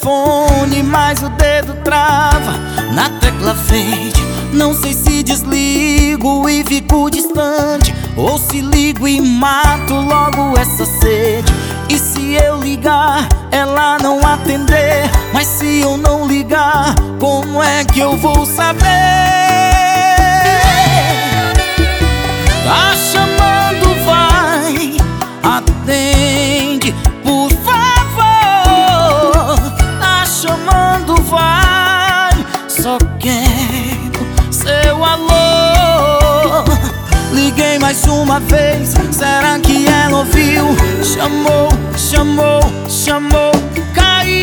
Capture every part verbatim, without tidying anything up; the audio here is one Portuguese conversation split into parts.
telefone, mas o dedo trava na tecla verde. Não sei se desligo e fico distante, ou se ligo e mato logo essa sede. E se eu ligar, ela não atender? Mas se eu não ligar, como é que eu vou saber? Tá chamando, vai, atende, por favor. Tá chamando, vai, só quero seu alô. Liguei mais uma vez, será que ela ouviu? Chamou, chamou, chamou, caiu.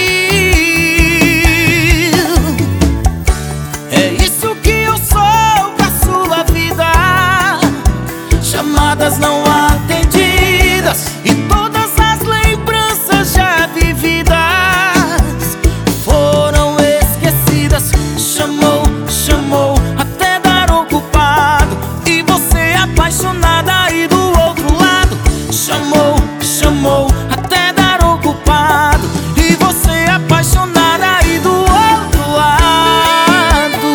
É isso que eu sou pra sua vida: chamadas não atendidas e todas as lembranças já vividas foram esquecidas. Chamou, chamou, até dar ocupado, e você apaixonada aí do outro lado. Chamou, chamou, até dar ocupado, e você apaixonada aí do outro lado.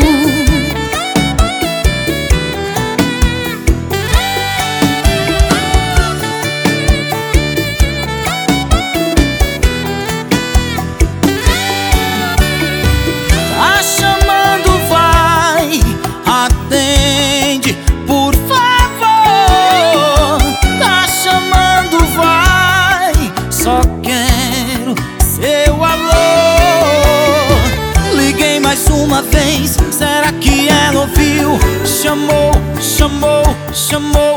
Tá chamando, vai, atende, por favor. Tá chamando, vai, só quero seu alô. Liguei mais uma vez, será que ela ouviu? Chamou, chamou, chamou,